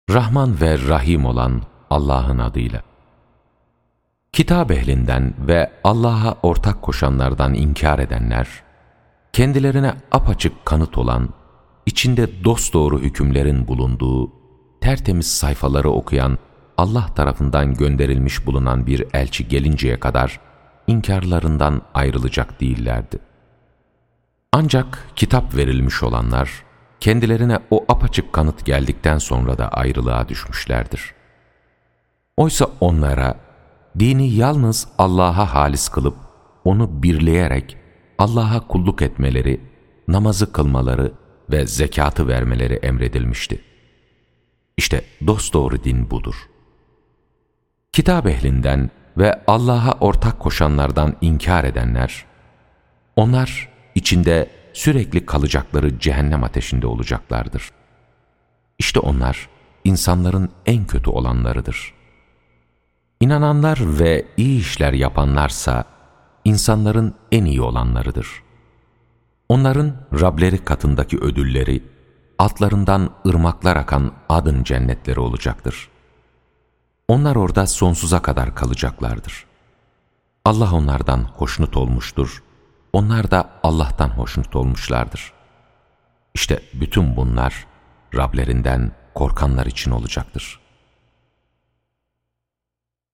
Rahman ve Rahim olan Allah'ın adıyla. Kitap ehlinden ve Allah'a ortak koşanlardan inkar edenler, kendilerine apaçık kanıt olan, içinde dosdoğru hükümlerin bulunduğu, tertemiz sayfaları okuyan, Allah tarafından gönderilmiş bulunan bir elçi gelinceye kadar inkarlarından ayrılacak değillerdi. Ancak kitap verilmiş olanlar, kendilerine o apaçık kanıt geldikten sonra da ayrılığa düşmüşlerdir. Oysa onlara, dini yalnız Allah'a halis kılıp, onu birleyerek Allah'a kulluk etmeleri, namazı kılmaları ve zekatı vermeleri emredilmişti. İşte dosdoğru din budur. Kitap ehlinden ve Allah'a ortak koşanlardan inkar edenler, onlar içinde sürekli kalacakları cehennem ateşinde olacaklardır. İşte onlar insanların en kötü olanlarıdır. İnananlar ve iyi işler yapanlarsa insanların en iyi olanlarıdır. Onların Rableri katındaki ödülleri, altlarından ırmaklar akan adın cennetleri olacaktır. Onlar orada sonsuza kadar kalacaklardır. Allah onlardan hoşnut olmuştur, onlar da Allah'tan hoşnut olmuşlardır. İşte bütün bunlar Rablerinden korkanlar için olacaktır.